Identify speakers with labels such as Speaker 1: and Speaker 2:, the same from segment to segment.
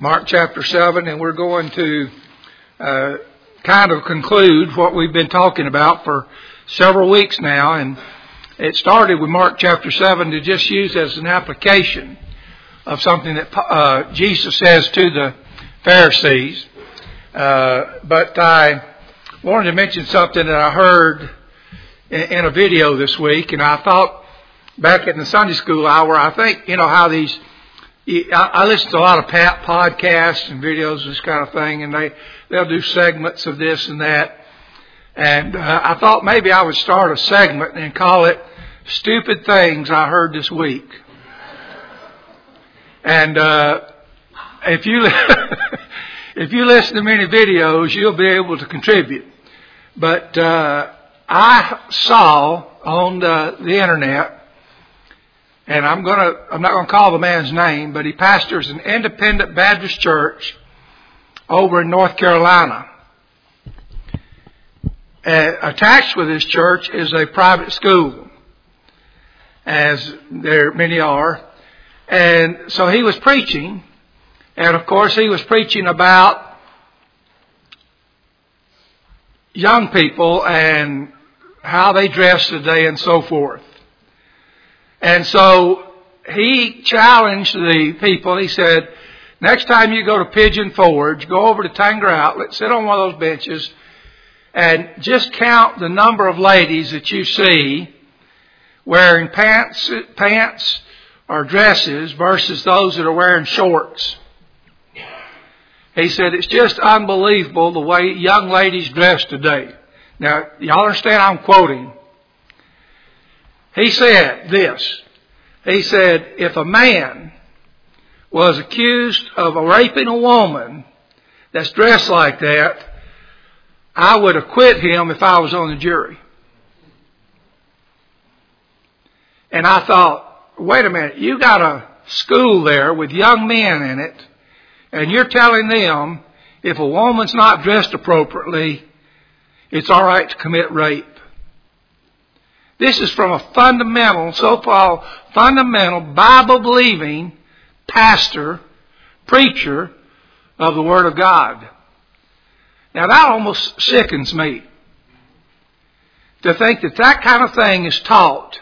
Speaker 1: Mark chapter 7, and we're going to kind of conclude what we've been talking about for several weeks now. And it started with Mark chapter 7 to just use as an application of something that Jesus says to the Pharisees. But I wanted to mention something that I heard in a video this week, and I thought back in the Sunday school hour, I think, you know, how these, I listen to a lot of podcasts and videos, this kind of thing, and they'll do segments of this and that. And I thought maybe I would start a segment and call it Stupid Things I Heard This Week. And if you listen to many videos, you'll be able to contribute. But I saw on the internet, and I'm not going to call the man's name, but he pastors an independent Baptist church over in North Carolina. Attached with this church is a private school, as there many are. And so he was preaching, and of course he was preaching about young people and how they dress today and so forth. And so he challenged the people. He said, next time you go to Pigeon Forge, go over to Tanger Outlet, sit on one of those benches, and just count the number of ladies that you see wearing pants or dresses versus those that are wearing shorts. He said, it's just unbelievable the way young ladies dress today. Now, y'all understand I'm quoting. He said this. He said, if a man was accused of raping a woman that's dressed like that, I would acquit him if I was on the jury. And I thought, wait a minute, you got a school there with young men in it, and you're telling them if a woman's not dressed appropriately, it's all right to commit rape. This is from a so-called fundamental, Bible-believing pastor, preacher of the Word of God. Now that almost sickens me to think that that kind of thing is taught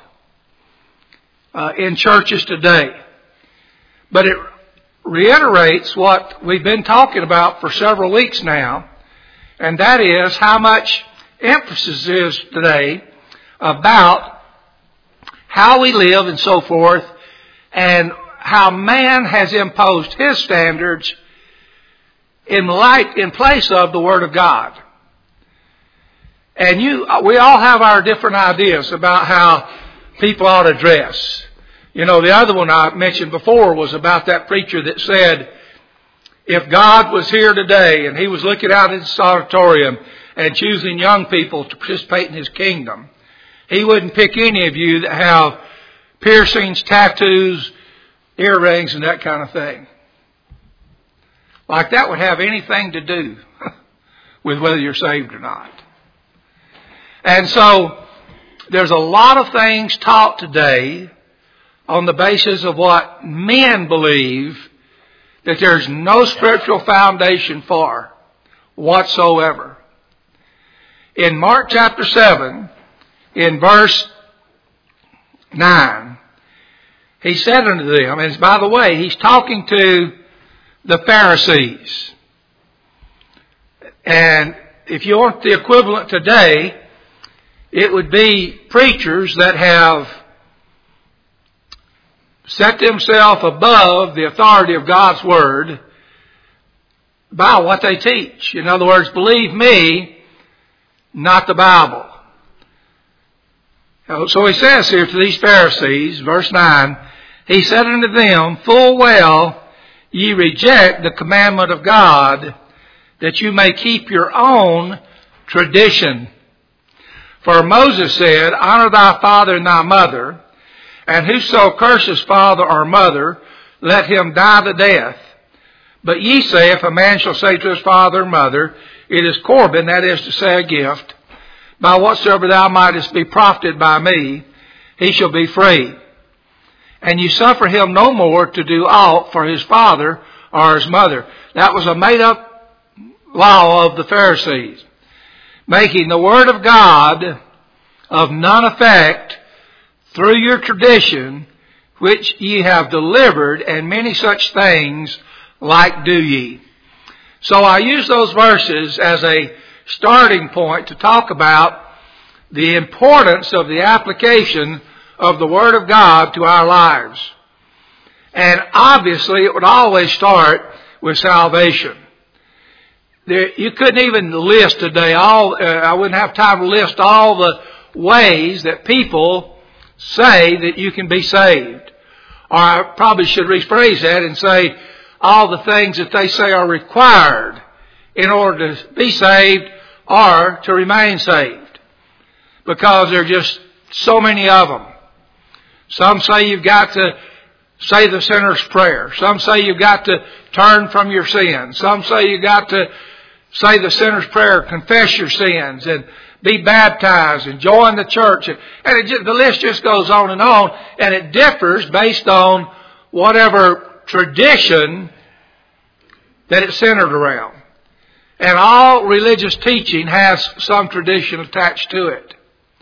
Speaker 1: in churches today. But it reiterates what we've been talking about for several weeks now, and that is how much emphasis is today about how we live and so forth, and how man has imposed his standards in place of the Word of God. And we all have our different ideas about how people ought to dress. You know, the other one I mentioned before was about that preacher that said, if God was here today and He was looking out at this auditorium and choosing young people to participate in His kingdom, He wouldn't pick any of you that have piercings, tattoos, earrings, and that kind of thing. Like that would have anything to do with whether you're saved or not. And so there's a lot of things taught today on the basis of what men believe that there's no spiritual foundation for whatsoever. In Mark chapter 7, in verse 9, he said unto them, and by the way, he's talking to the Pharisees. And if you want the equivalent today, it would be preachers that have set themselves above the authority of God's Word by what they teach. In other words, believe me, not the Bible. So he says here to these Pharisees, verse 9, he said unto them, full well ye reject the commandment of God, that you may keep your own tradition. For Moses said, honor thy father and thy mother, and whoso curses father or mother, let him die the death. But ye say, if a man shall say to his father or mother, it is Corban, that is to say a gift, by whatsoever thou mightest be profited by me, he shall be free. And you suffer him no more to do aught for his father or his mother. That was a made-up law of the Pharisees, making the Word of God of none effect through your tradition, which ye have delivered, and many such things like do ye. So I use those verses as a starting point to talk about the importance of the application of the Word of God to our lives. And obviously it would always start with salvation. You couldn't even list today I wouldn't have time to list all the ways that people say that you can be saved. Or I probably should rephrase that and say all the things that they say are required in order to be saved or to remain saved. Because there are just so many of them. Some say you've got to say the sinner's prayer. Some say you've got to turn from your sins. Some say you've got to say the sinner's prayer, confess your sins, and be baptized and join the church. And the list just goes on, and it differs based on whatever tradition that it's centered around. And all religious teaching has some tradition attached to it.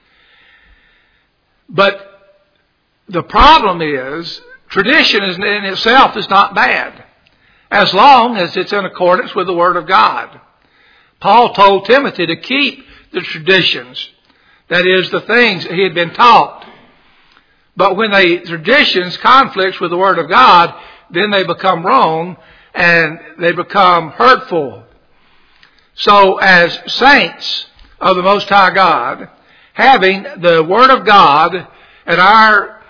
Speaker 1: But the problem is, tradition in itself is not bad, as long as it's in accordance with the Word of God. Paul told Timothy to keep the traditions, that is, the things that he had been taught. But when the traditions conflicts with the Word of God, then they become wrong and they become hurtful. So as saints of the Most High God, having the Word of God at our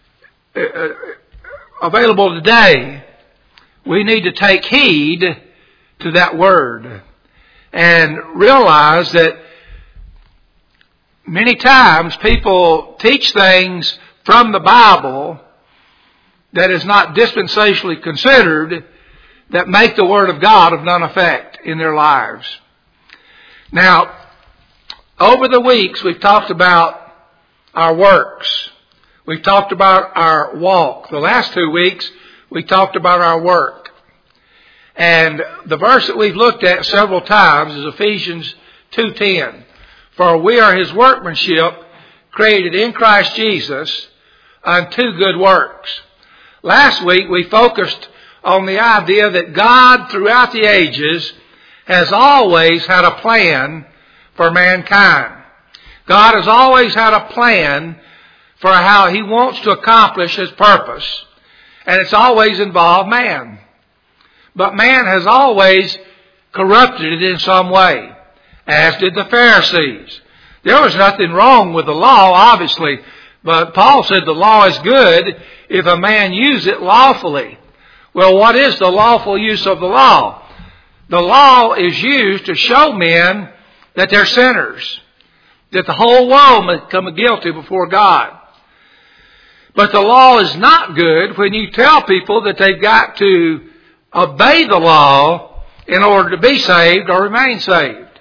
Speaker 1: available today, we need to take heed to that Word and realize that many times people teach things from the Bible that is not dispensationally considered that make the Word of God of none effect in their lives. Now, over the weeks we've talked about our works. We've talked about our walk. The last 2 weeks we talked about our work. And the verse that we've looked at several times is Ephesians 2:10. For we are His workmanship, created in Christ Jesus unto good works. Last week we focused on the idea that God throughout the ages has always had a plan for mankind. God has always had a plan for how He wants to accomplish His purpose. And it's always involved man. But man has always corrupted it in some way, as did the Pharisees. There was nothing wrong with the law, obviously, but Paul said the law is good if a man use it lawfully. Well, what is the lawful use of the law? The law is used to show men that they're sinners, that the whole world may come guilty before God. But the law is not good when you tell people that they've got to obey the law in order to be saved or remain saved.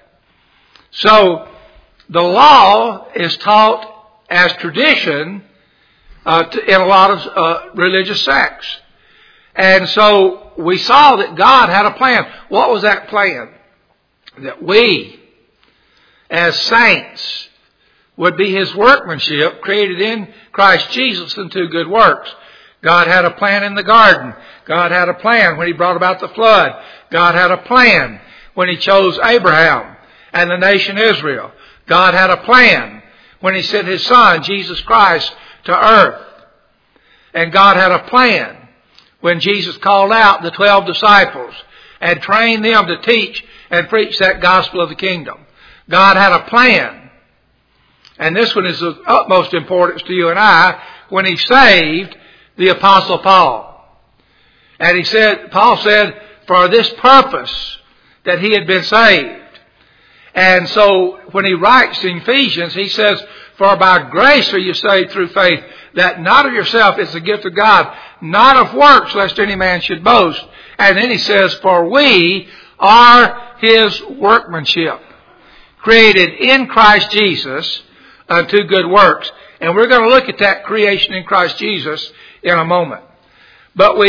Speaker 1: So the law is taught as tradition in a lot of religious sects. And so we saw that God had a plan. What was that plan? That we, as saints, would be His workmanship, created in Christ Jesus unto good works. God had a plan in the garden. God had a plan when He brought about the flood. God had a plan when He chose Abraham and the nation Israel. God had a plan when He sent His Son, Jesus Christ, to earth. And God had a plan when Jesus called out the 12 disciples and trained them to teach and preach that gospel of the kingdom. God had a plan. And this one is of utmost importance to you and I, when He saved the Apostle Paul. And Paul said, for this purpose that he had been saved. And so when he writes in Ephesians, he says, for by grace are you saved through faith, that not of yourself, it's the gift of God, not of works, lest any man should boast. And then he says, for we are His workmanship, created in Christ Jesus unto good works. And we're going to look at that creation in Christ Jesus in a moment. But we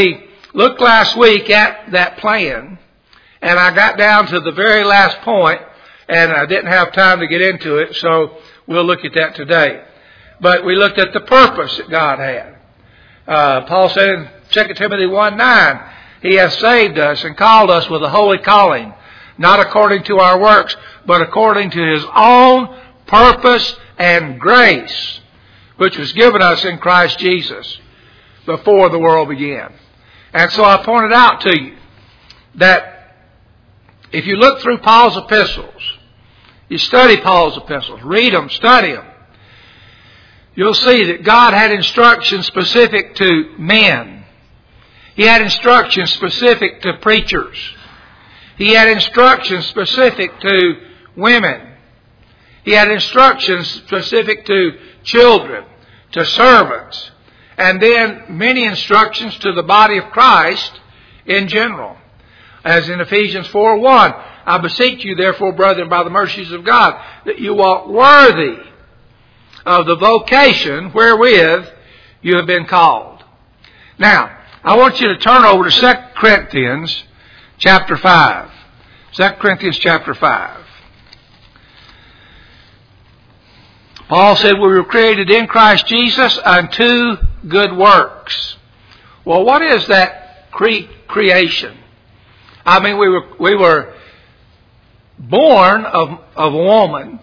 Speaker 1: looked last week at that plan, and I got down to the very last point, and I didn't have time to get into it, so we'll look at that today. But we looked at the purpose that God had. Paul said in 2 Timothy 1:9, He has saved us and called us with a holy calling, not according to our works, but according to His own purpose and grace, which was given us in Christ Jesus before the world began. And so I pointed out to you that if you look through Paul's epistles, you study Paul's epistles, read them, study them, you'll see that God had instructions specific to men. He had instructions specific to preachers. He had instructions specific to women. He had instructions specific to children, to servants, and then many instructions to the body of Christ in general. As in Ephesians 4:1, I beseech you therefore, brethren, by the mercies of God, that you walk worthy of the vocation wherewith you have been called. Now, I want you to turn over to 2 Corinthians chapter 5. 2 Corinthians chapter 5. Paul said we were created in Christ Jesus unto good works. Well, what is that creation? I mean, we were born of a woman,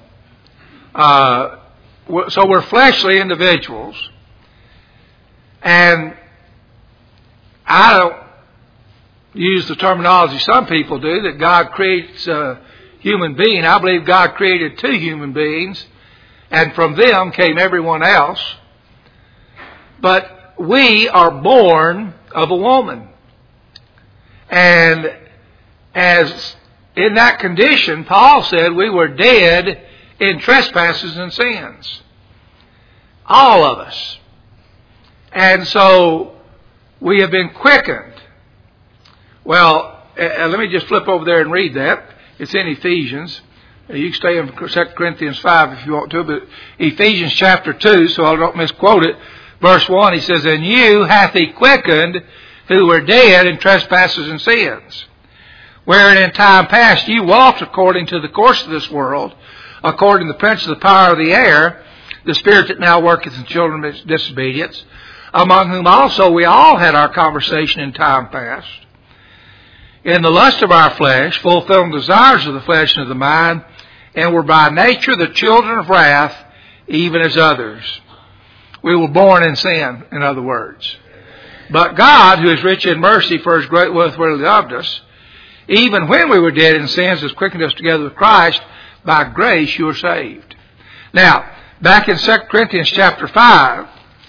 Speaker 1: so we're fleshly individuals, and I don't use the terminology some people do, that God creates a human being. I believe God created two human beings, and from them came everyone else. But we are born of a woman. And as in that condition, Paul said we were dead in trespasses and sins. All of us. And so we have been quickened. Well, let me just flip over there and read that. It's in Ephesians. You can stay in 2 Corinthians 5 if you want to, but Ephesians chapter 2, so I don't misquote it. Verse 1, he says, And you hath He quickened who were dead in trespasses and sins, wherein in time past you walked according to the course of this world, according to the prince of the power of the air, the spirit that now worketh in children of disobedience, among whom also we all had our conversation in time past, in the lust of our flesh, fulfilling the desires of the flesh and of the mind, and were by nature the children of wrath, even as others. We were born in sin, in other words. But God, who is rich in mercy for His great wealth wherewith He loved us, even when we were dead in sins, has quickened us together with Christ. By grace you are saved. Now, back in 2 Corinthians chapter 5,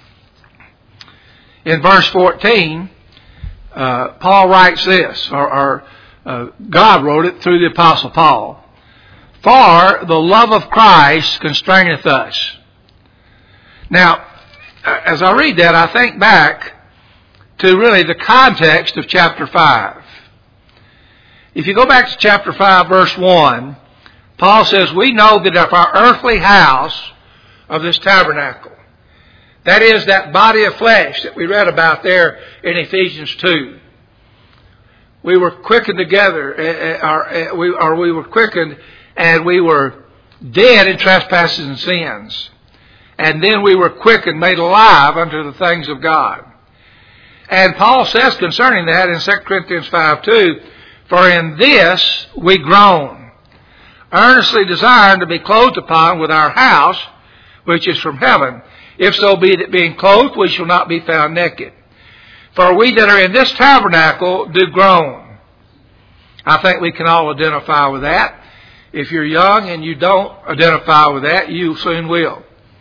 Speaker 1: in verse 14, Paul writes this, or God wrote it through the Apostle Paul. For the love of Christ constraineth us. Now, as I read that, I think back to really the context of chapter 5. If you go back to chapter 5, verse 1, Paul says, we know that if our earthly house of this tabernacle, that is that body of flesh that we read about there in Ephesians 2, we were quickened together, or we were quickened and we were dead in trespasses and sins. And then we were quickened, made alive unto the things of God. And Paul says concerning that in 2 Corinthians 5:2, For in this we groan, earnestly desiring to be clothed upon with our house, which is from heaven. If so be that being clothed, we shall not be found naked. For we that are in this tabernacle do groan. I think we can all identify with that. If you're young and you don't identify with that, you soon will.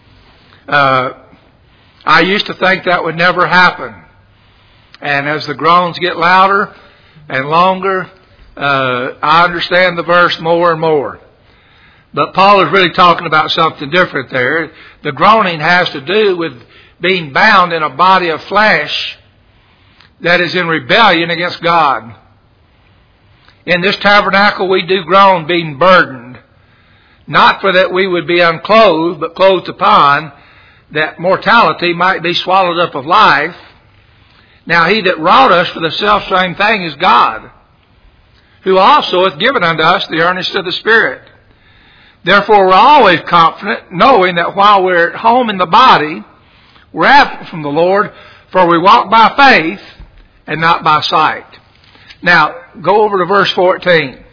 Speaker 1: I used to think that would never happen. And as the groans get louder and longer, I understand the verse more and more. But Paul is really talking about something different there. The groaning has to do with being bound in a body of flesh that is in rebellion against God. In this tabernacle we do groan, being burdened, not for that we would be unclothed, but clothed upon, that mortality might be swallowed up of life. Now he that wrought us for the selfsame thing is God, who also hath given unto us the earnest of the Spirit. Therefore we're always confident, knowing that while we're at home in the body, we're absent from the Lord, for we walk by faith and not by sight. Now, go over to verse 14.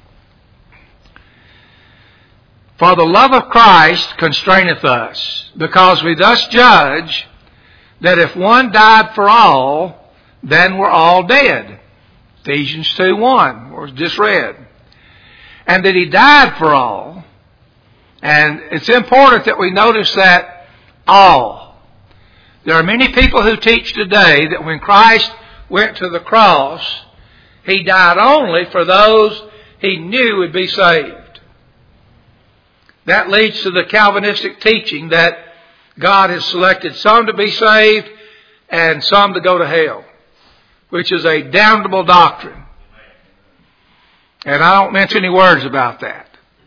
Speaker 1: For the love of Christ constraineth us, because we thus judge that if one died for all, then we're all dead. Ephesians 2:1 was just read. And that he died for all. And it's important that we notice that all. There are many people who teach today that when Christ went to the cross, he died only for those he knew would be saved. That leads to the Calvinistic teaching that God has selected some to be saved and some to go to hell, which is a damnable doctrine. And I don't mention any words about that.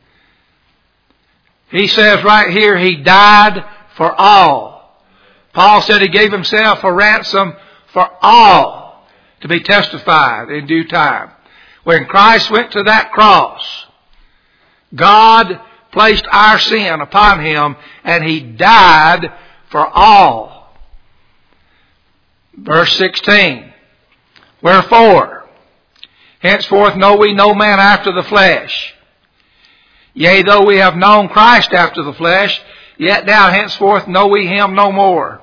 Speaker 1: He says right here, he died for all. Paul said he gave himself a ransom for all to be testified in due time. When Christ went to that cross, God placed our sin upon him and he died for all. Verse 16. Wherefore, henceforth know we no man after the flesh. Yea, though we have known Christ after the flesh, yet now henceforth know we him no more.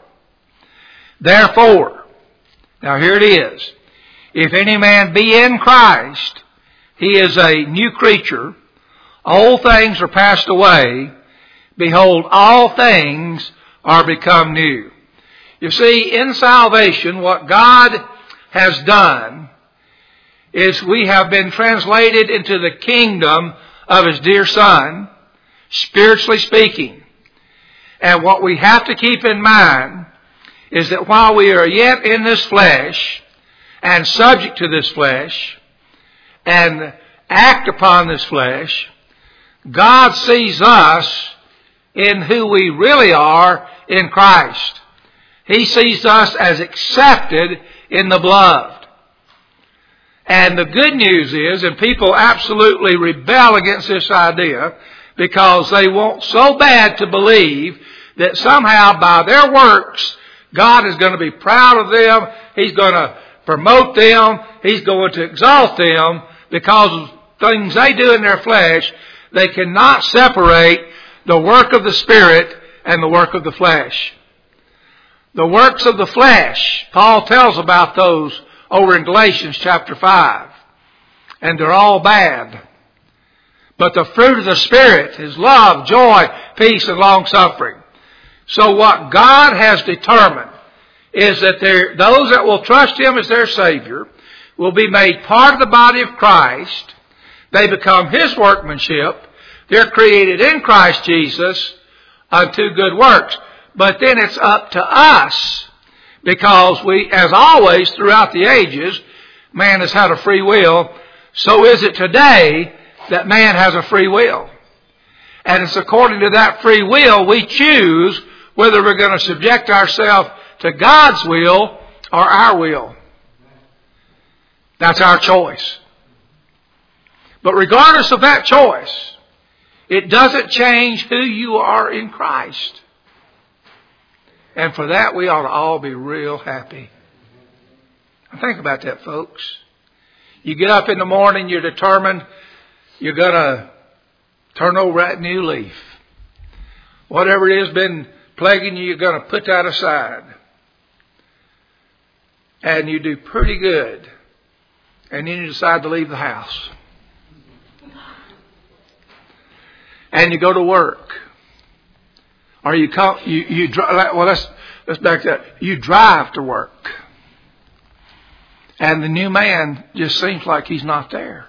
Speaker 1: Therefore, now here it is. If any man be in Christ, he is a new creature. Old things are passed away. Behold, all things are become new. You see, in salvation, what God has done is we have been translated into the kingdom of his dear Son, spiritually speaking. And what we have to keep in mind is that while we are yet in this flesh and subject to this flesh and act upon this flesh, God sees us in who we really are in Christ. He sees us as accepted in the beloved. And the good news is, and people absolutely rebel against this idea because they want so bad to believe that somehow by their works, God is going to be proud of them. He's going to promote them. He's going to exalt them because of things they do in their flesh. They cannot separate the work of the Spirit and the work of the flesh. The works of the flesh, Paul tells about those over in Galatians chapter 5. And they're all bad. But the fruit of the Spirit is love, joy, peace, and long-suffering. So what God has determined is that those that will trust him as their Savior will be made part of the body of Christ. They become his workmanship. They're created in Christ Jesus unto good works. But then it's up to us, because we, as always throughout the ages, man has had a free will. So is it today that man has a free will. And it's according to that free will we choose whether we're going to subject ourselves to God's will or our will. That's our choice. But regardless of that choice, it doesn't change who you are in Christ. And for that, we ought to all be real happy. Think about that, folks. You get up in the morning, you're determined you're going to turn over that new leaf. Whatever it has been plaguing you, you're going to put that aside. And you do pretty good. And then you decide to leave the house. And you go to work. Or you drive. Well, let's back that. You drive to work. And the new man just seems like he's not there.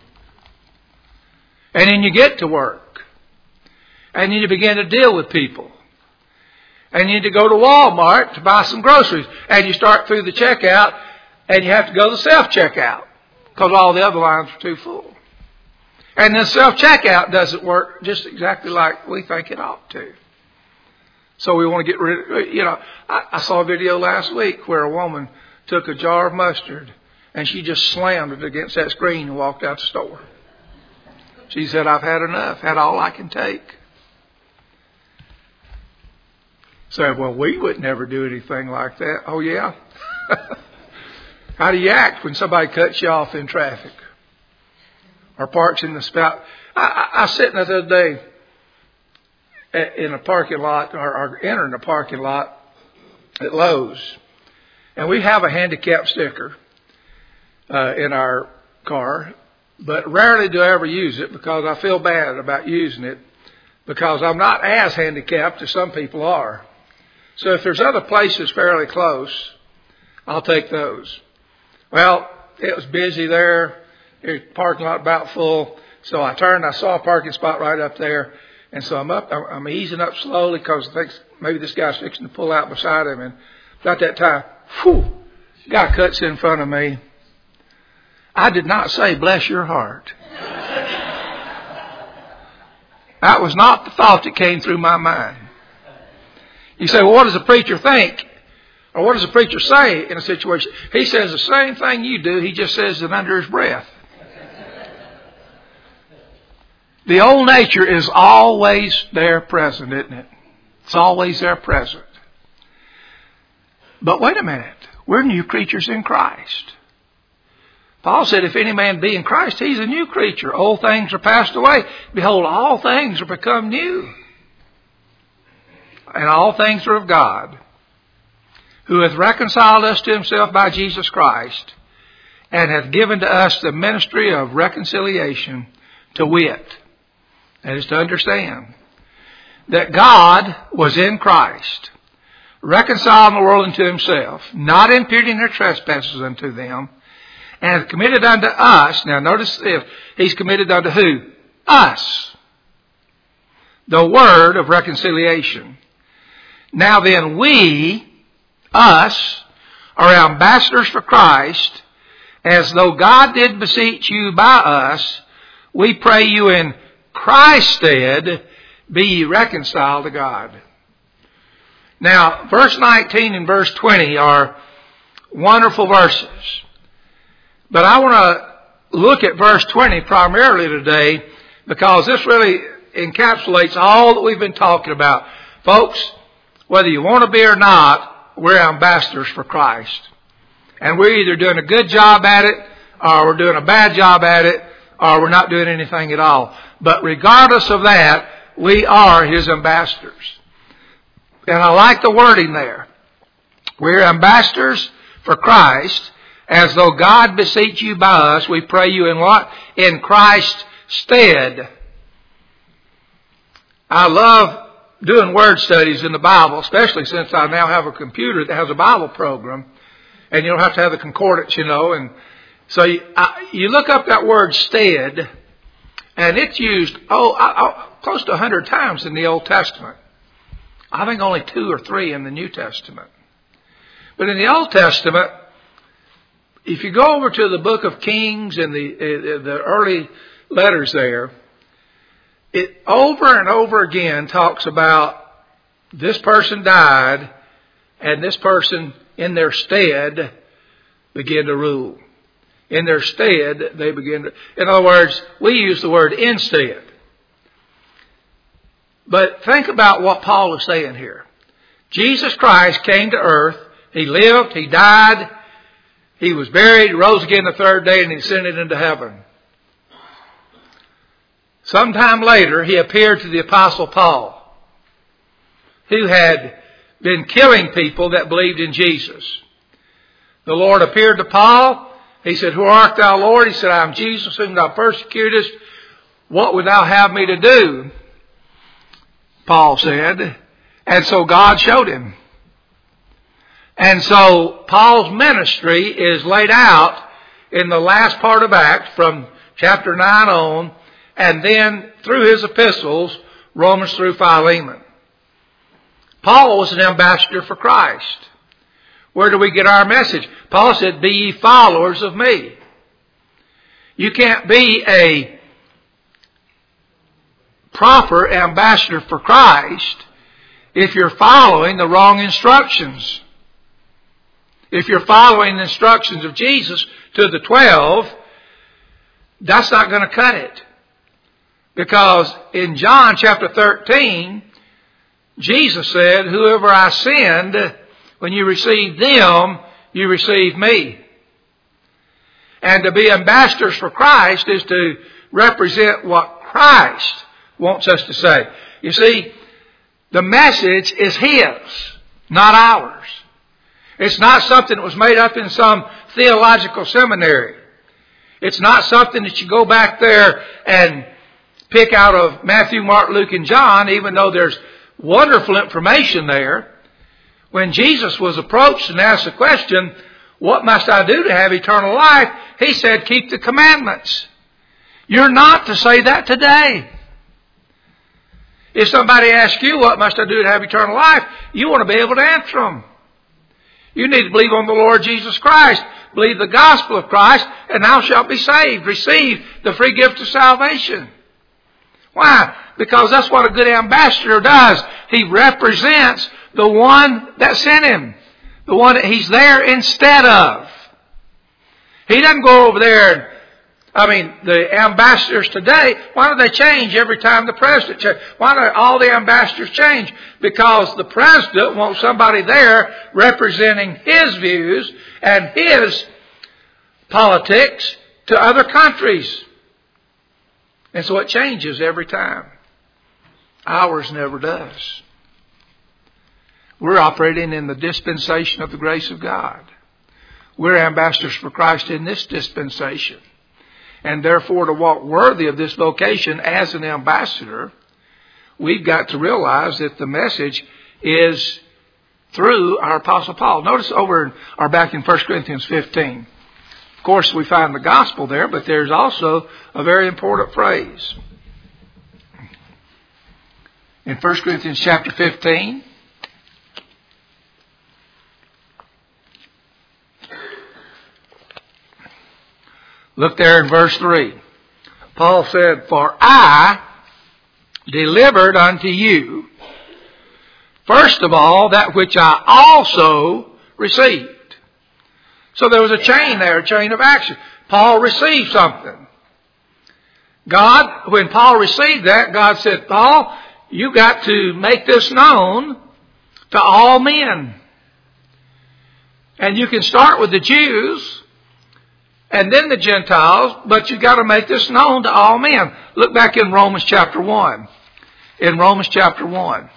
Speaker 1: And then you get to work. And then you begin to deal with people. And you need to go to Walmart to buy some groceries. And you start through the checkout. And you have to go to the self-checkout. Because all the other lines are too full. And the self-checkout doesn't work just exactly like we think it ought to. So we want to get rid of, I saw a video last week where a woman took a jar of mustard, and she just slammed it against that screen and walked out the store. She said, I've had enough, had all I can take. So, well, we would never do anything like that. Oh, yeah? How do you act when somebody cuts you off in traffic or parks in the spout? I was sitting the other day in a parking lot or entering a parking lot at Lowe's, and we have a handicap sticker in our car, but rarely do I ever use it because I feel bad about using it because I'm not as handicapped as some people are. So if there's other places fairly close, I'll take those. Well, it was busy there. The parking lot about full. So I turned, I saw a parking spot right up there. And so I'm easing up slowly because I think maybe this guy's fixing to pull out beside him. And about that time, guy cuts in front of me. I did not say, bless your heart. That was not the thought that came through my mind. You say, well, what does a preacher think? Or what does a preacher say in a situation? He says the same thing you do. He just says it under his breath. The old nature is always there present, isn't it? It's always there present. But wait a minute. We're new creatures in Christ. Paul said, if any man be in Christ, he's a new creature. Old things are passed away. Behold, all things are become new. And all things are of God, who hath reconciled us to himself by Jesus Christ, and hath given to us the ministry of reconciliation, to wit, that is to understand, that God was in Christ, reconciling the world unto himself, not imputing their trespasses unto them, and hath committed unto us, now notice this, he's committed unto who? Us. The word of reconciliation. Now then we, us, are ambassadors for Christ, as though God did beseech you by us, we pray you in Christ's stead, be ye reconciled to God. Now, verse 19 and verse 20 are wonderful verses. But I want to look at verse 20 primarily today because this really encapsulates all that we've been talking about. Folks, whether you want to be or not, we're ambassadors for Christ. And we're either doing a good job at it, or we're doing a bad job at it, or we're not doing anything at all. But regardless of that, we are his ambassadors. And I like the wording there. We're ambassadors for Christ, as though God beseech you by us, we pray you in what? In Christ's stead. I love doing word studies in the Bible, especially since I now have a computer that has a Bible program, and you don't have to have the concordance, and so you look up that word stead, and it's used close to 100 times in the Old Testament. I think only 2 or 3 in the New Testament. But in the Old Testament, if you go over to the book of Kings and the early letters there, it over and over again talks about this person died and this person in their stead began to rule. In their stead, they begin to... In other words, we use the word instead. But think about what Paul is saying here. Jesus Christ came to earth. He lived. He died. He was buried, rose again the third day, and he ascended into heaven. Sometime later, he appeared to the Apostle Paul, who had been killing people that believed in Jesus. The Lord appeared to Paul. He said, "Who art thou, Lord?" He said, "I am Jesus whom thou persecutest. What would thou have me to do?" Paul said. And so God showed him. And so Paul's ministry is laid out in the last part of Acts from chapter 9 on, and then through his epistles, Romans through Philemon. Paul was an ambassador for Christ. Where do we get our message? Paul said, "Be ye followers of me." You can't be a proper ambassador for Christ if you're following the wrong instructions. If you're following the instructions of Jesus to the 12, that's not going to cut it. Because in John chapter 13, Jesus said, whoever I send, when you receive them, you receive me. And to be ambassadors for Christ is to represent what Christ wants us to say. You see, the message is His, not ours. It's not something that was made up in some theological seminary. It's not something that you go back there and pick out of Matthew, Mark, Luke, and John, even though there's wonderful information there. When Jesus was approached and asked the question, what must I do to have eternal life? He said, keep the commandments. You're not to say that today. If somebody asks you, what must I do to have eternal life? You want to be able to answer them. You need to believe on the Lord Jesus Christ. Believe the gospel of Christ, and thou shalt be saved. Receive the free gift of salvation. Why? Because that's what a good ambassador does. He represents the one that sent him. The one that he's there instead of. He doesn't go over there the ambassadors today, why do they change every time the president changes? Why do all the ambassadors change? Because the president wants somebody there representing his views and his politics to other countries. And so it changes every time. Ours never does. We're operating in the dispensation of the grace of God. We're ambassadors for Christ in this dispensation. And therefore, to walk worthy of this vocation as an ambassador, we've got to realize that the message is through our Apostle Paul. Notice back in 1 Corinthians 15. Of course, we find the gospel there, but there's also a very important phrase. In 1 Corinthians chapter 15, look there in verse 3. Paul said, for I delivered unto you, first of all, that which I also received. So there was a chain there, a chain of action. Paul received something. When Paul received that, God said, Paul, you got to make this known to all men. And you can start with the Jews and then the Gentiles, but you've got to make this known to all men. Look back in Romans chapter 1. In Romans chapter 1.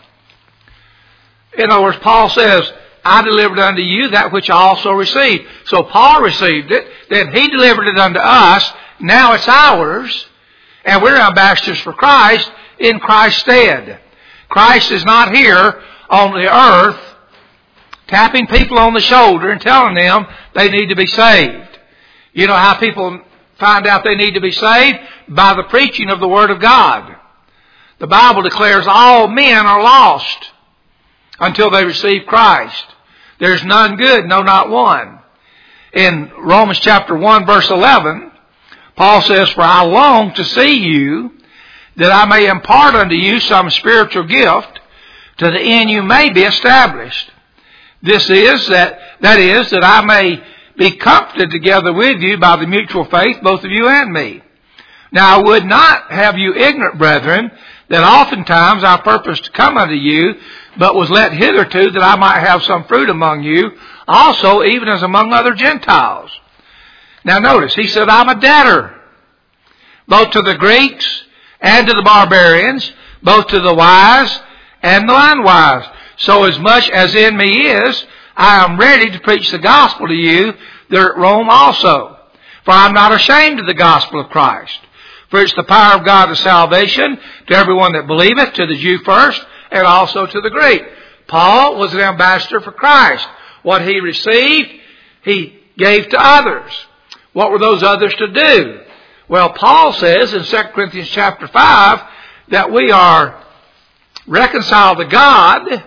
Speaker 1: In other words, Paul says, I delivered unto you that which I also received. So Paul received it, then he delivered it unto us, now it's ours, and we're ambassadors for Christ in Christ's stead. Christ is not here on the earth tapping people on the shoulder and telling them they need to be saved. You know how people find out they need to be saved? By the preaching of the Word of God. The Bible declares all men are lost until they receive Christ. There's none good, no, not one. In Romans chapter 1, verse 11, Paul says, for I long to see you, that I may impart unto you some spiritual gift, to the end you may be established. That is, that I may be comforted together with you by the mutual faith, both of you and me. Now I would not have you ignorant, brethren, that oftentimes I purposed to come unto you, but was let hitherto that I might have some fruit among you, also even as among other Gentiles. Now notice, he said, I'm a debtor, both to the Greeks and to the barbarians, both to the wise and the unwise. So as much as in me is, I am ready to preach the gospel to you there at Rome also. For I am not ashamed of the gospel of Christ. For it's the power of God to salvation to everyone that believeth, to the Jew first, and also to the Greek. Paul was an ambassador for Christ. What he received, he gave to others. What were those others to do? Well, Paul says in 2 Corinthians chapter 5 that we are reconciled to God,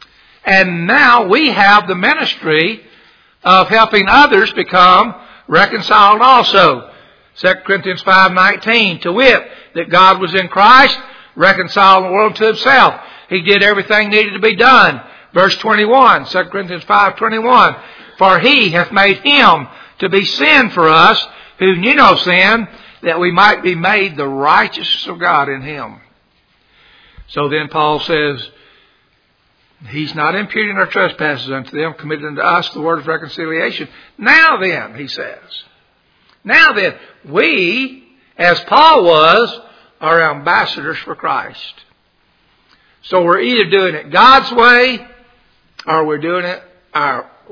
Speaker 1: and now we have the ministry of helping others become reconciled also. 2 Corinthians 5:19, to wit, that God was in Christ, reconciling the world to himself. He did everything needed to be done. Verse 21, 2 Corinthians 5:21, For he hath made him to be sin for us, who knew no sin, that we might be made the righteousness of God in him. So then Paul says, he's not imputing our trespasses unto them, committed unto us the word of reconciliation. Now then, he says, now then, we, as Paul was, are ambassadors for Christ. So we're either doing it God's way, or we're doing it our way.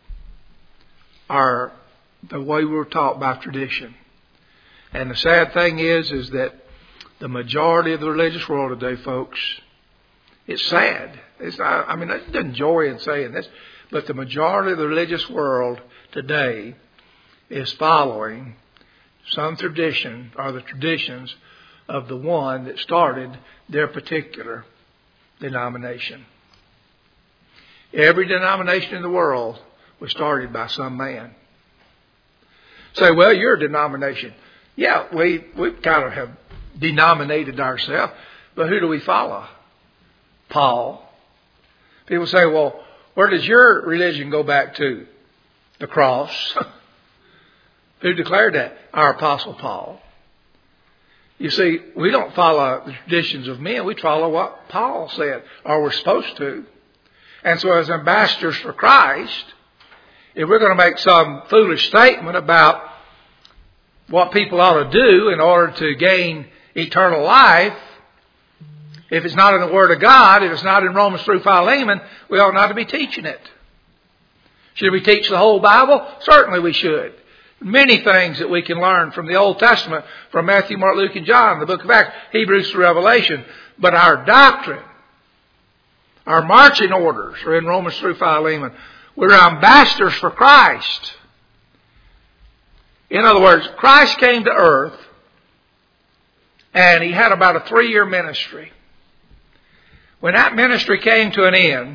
Speaker 1: Or the way we're taught by tradition. And the sad thing is that the majority of the religious world today, folks, it's sad. I there's joy in saying this, but the majority of the religious world today is following some tradition or the traditions of the one that started their particular denomination. Every denomination in the world was started by some man. Say, well, your denomination. Yeah, we kind of have denominated ourselves, but who do we follow? Paul. People say, well, where does your religion go back to? The cross. Who declared that? Our Apostle Paul. You see, we don't follow the traditions of men. We follow what Paul said, or we're supposed to. And so as ambassadors for Christ, if we're going to make some foolish statement about what people ought to do in order to gain eternal life, if it's not in the Word of God, if it's not in Romans through Philemon, we ought not to be teaching it. Should we teach the whole Bible? Certainly we should. Many things that we can learn from the Old Testament, from Matthew, Mark, Luke, and John, the book of Acts, Hebrews to Revelation. But our doctrine, our marching orders are in Romans through Philemon. We're ambassadors for Christ. In other words, Christ came to earth and he had about a 3-year ministry. When that ministry came to an end,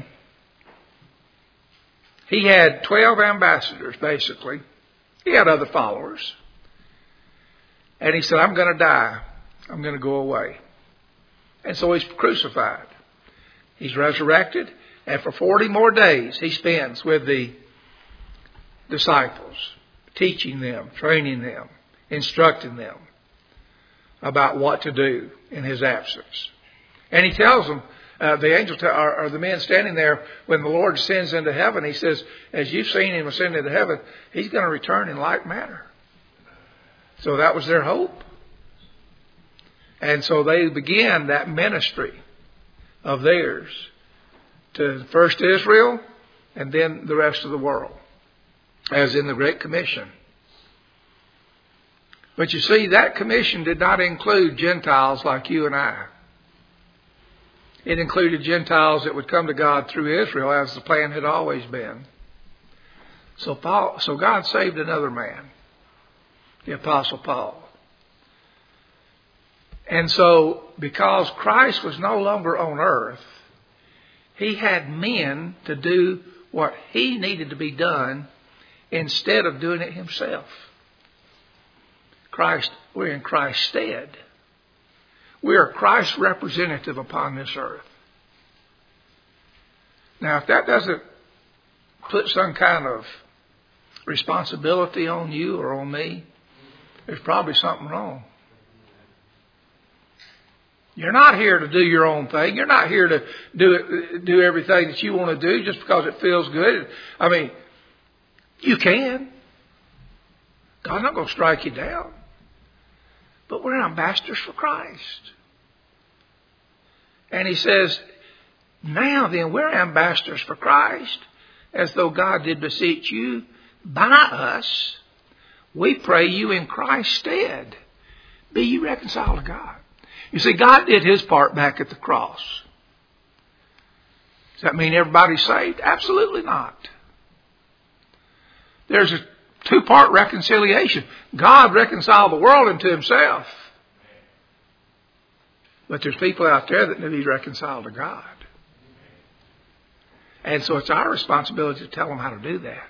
Speaker 1: he had 12 ambassadors, basically. He had other followers. And he said, I'm going to die. I'm going to go away. And so he's crucified. He's resurrected. And for 40 more days he spends with the disciples, teaching them, training them, instructing them about what to do in his absence. And he tells them, the angel or the men standing there, when the Lord ascends into heaven, he says, as you've seen him ascend into heaven, he's going to return in like manner. So that was their hope. And so they began that ministry of theirs to first Israel and then the rest of the world, as in the Great Commission. But you see, that commission did not include Gentiles like you and I. It included Gentiles that would come to God through Israel, as the plan had always been. So God saved another man, the Apostle Paul. And so, because Christ was no longer on earth, he had men to do what he needed to be done instead of doing it himself. We're in Christ's stead. We are Christ's representative upon this earth. Now, if that doesn't put some kind of responsibility on you or on me, there's probably something wrong. You're not here to do your own thing. You're not here to do everything that you want to do just because it feels good. I mean, you can. God's not going to strike you down. But we're ambassadors for Christ. And he says, now then, we're ambassadors for Christ, as though God did beseech you by us. We pray you in Christ's stead, be ye reconciled to God. You see, God did his part back at the cross. Does that mean everybody's saved? Absolutely not. There's a 2-part reconciliation. God reconciled the world into himself. But there's people out there that need to be reconciled to God. And so it's our responsibility to tell them how to do that.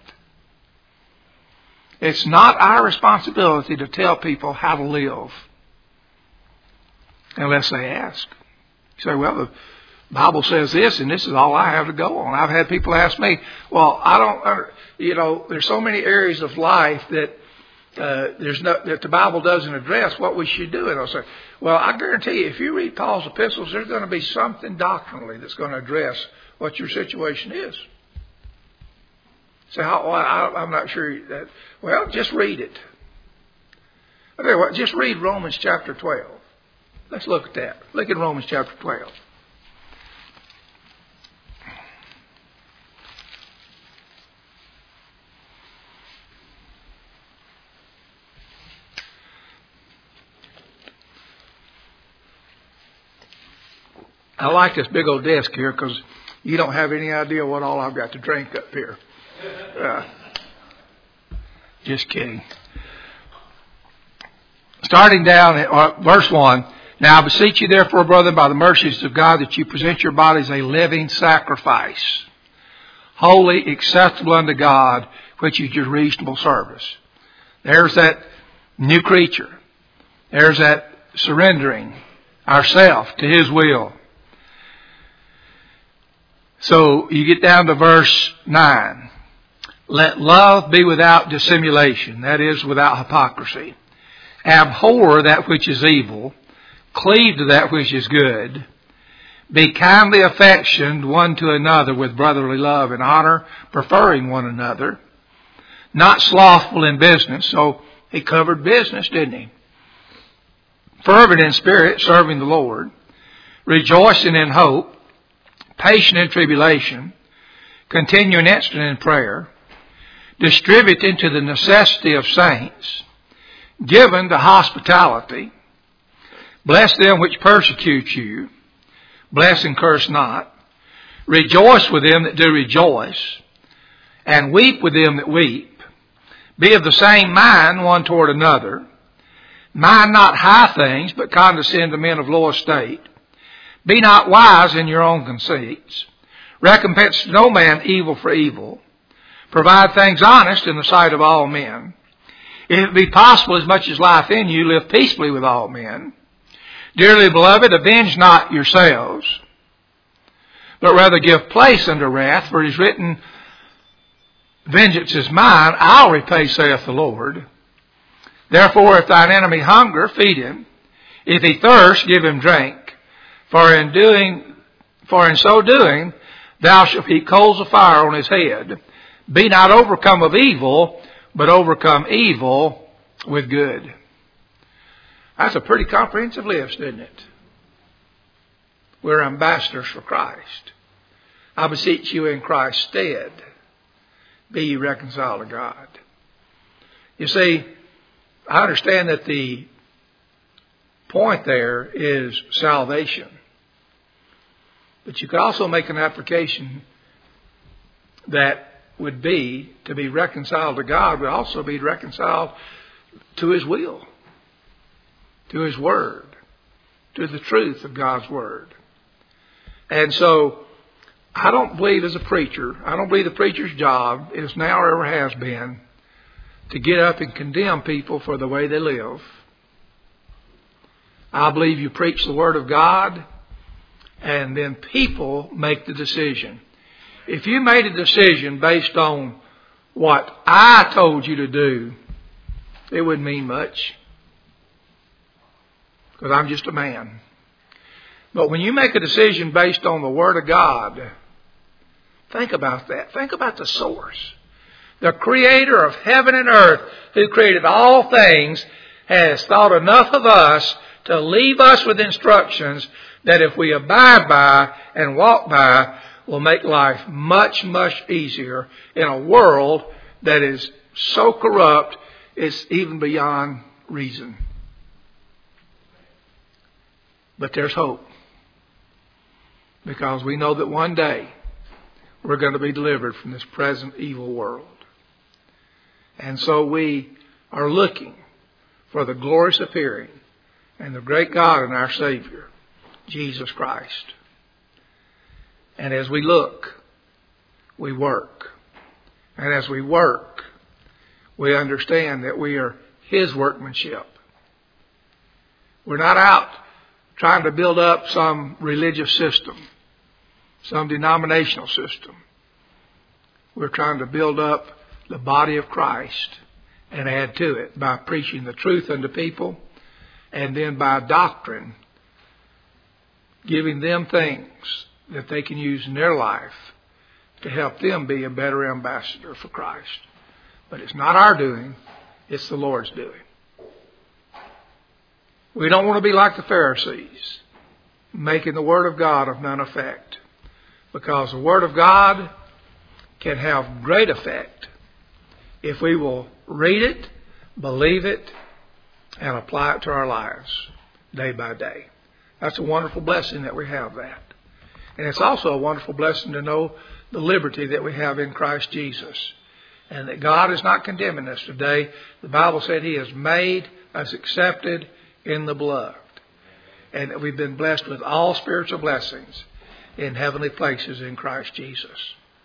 Speaker 1: It's not our responsibility to tell people how to live unless they ask. You say, well, The Bible says this, and this is all I have to go on. I've had people ask me, well, I don't, there's so many areas of life that that the Bible doesn't address what we should do. And I'll say, well, I guarantee you, if you read Paul's epistles, there's going to be something doctrinally that's going to address what your situation is. So I'm not sure that. Well, just read it. I'll tell you what, just read Romans chapter 12. Let's look at that. Look at Romans chapter 12. I like this big old desk here because you don't have any idea what all I've got to drink up here. Just kidding. Starting down at verse 1. Now I beseech you therefore, brethren, by the mercies of God, that you present your bodies a living sacrifice, holy, acceptable unto God, which is your reasonable service. There's that new creature. There's that surrendering ourselves to His will. So you get down to verse 9. Let love be without dissimulation, that is, without hypocrisy. Abhor that which is evil, cleave to that which is good. Be kindly affectioned one to another with brotherly love and honor, preferring one another. Not slothful in business. So he covered business, didn't he? Fervent in spirit, serving the Lord. Rejoicing in hope. Patient in tribulation. Continuing instant in prayer. Distributing to the necessity of saints. Given to hospitality. Bless them which persecute you. Bless and curse not. Rejoice with them that do rejoice. And weep with them that weep. Be of the same mind one toward another. Mind not high things, but condescend to men of low estate. Be not wise in your own conceits. Recompense no man evil for evil. Provide things honest in the sight of all men. If it be possible, as much as life in you, live peaceably with all men. Dearly beloved, avenge not yourselves, but rather give place unto wrath, for it is written, vengeance is mine, I'll repay, saith the Lord. Therefore, if thine enemy hunger, feed him. If he thirst, give him drink. For in so doing, thou shalt heap coals of fire on his head. Be not overcome of evil, but overcome evil with good. That's a pretty comprehensive list, isn't it? We're ambassadors for Christ. I beseech you in Christ's stead, be ye reconciled to God. You see, I understand that the point there is salvation. But you could also make an application that would be to be reconciled to God, but also be reconciled to His will, to His Word, to the truth of God's Word. And so, I don't believe as a preacher, I don't believe the preacher's job is now or ever has been to get up and condemn people for the way they live. I believe you preach the Word of God, and then people make the decision. If you made a decision based on what I told you to do, it wouldn't mean much. Because I'm just a man. But when you make a decision based on the Word of God, think about that. Think about the source. The Creator of heaven and earth, who created all things, has thought enough of us to leave us with instructions that if we abide by and walk by, will make life much, much easier in a world that is so corrupt, it's even beyond reason. But there's hope. Because we know that one day we're going to be delivered from this present evil world. And so we are looking for the glorious appearing and the great God and our Savior, Jesus Christ. And as we look, we work. And as we work, we understand that we are His workmanship. We're not out trying to build up some religious system. some denominational system. We're trying to build up the body of Christ and add to it by preaching the truth unto people, and then by doctrine, giving them things that they can use in their life to help them be a better ambassador for Christ. But it's not our doing, it's the Lord's doing. We don't want to be like the Pharisees, making the Word of God of none effect. Because the Word of God can have great effect if we will read it, believe it, and apply it to our lives day by day. That's a wonderful blessing that we have that. And it's also a wonderful blessing to know the liberty that we have in Christ Jesus. And that God is not condemning us today. The Bible said He has made us accepted in the beloved. And that we've been blessed with all spiritual blessings in heavenly places in Christ Jesus.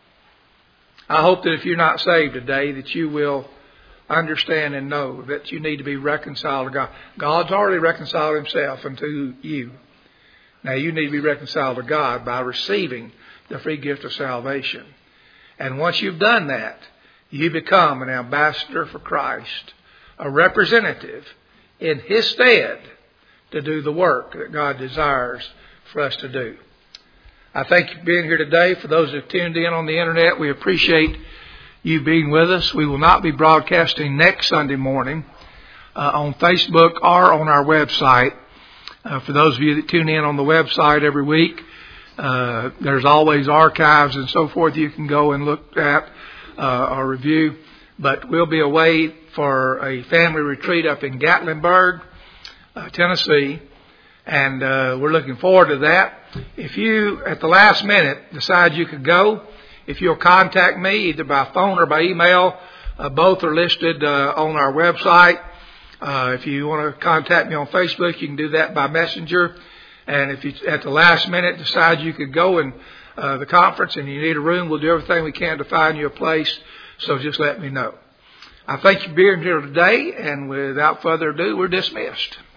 Speaker 1: I hope that if you're not saved today, that you will understand and know that you need to be reconciled to God. God's already reconciled Himself unto you. Now you need to be reconciled to God by receiving the free gift of salvation. And once you've done that, you become an ambassador for Christ, a representative in His stead to do the work that God desires for us to do. I thank you for being here today. For those who have tuned in on the internet, we appreciate you being with us. We will not be broadcasting next Sunday morning on Facebook or on our website. For those of you that tune in on the website every week, there's always archives and so forth you can go and look at or review. But we'll be away for a family retreat up in Gatlinburg, Tennessee. And we're looking forward to that. If you, at the last minute, decide you could go, if you'll contact me either by phone or by email, both are listed on our website. If you want to contact me on Facebook, you can do that by messenger. And if you, at the last minute, decide you could go in the conference and you need a room, we'll do everything we can to find you a place. So just let me know. I thank you for being here today. And without further ado, we're dismissed.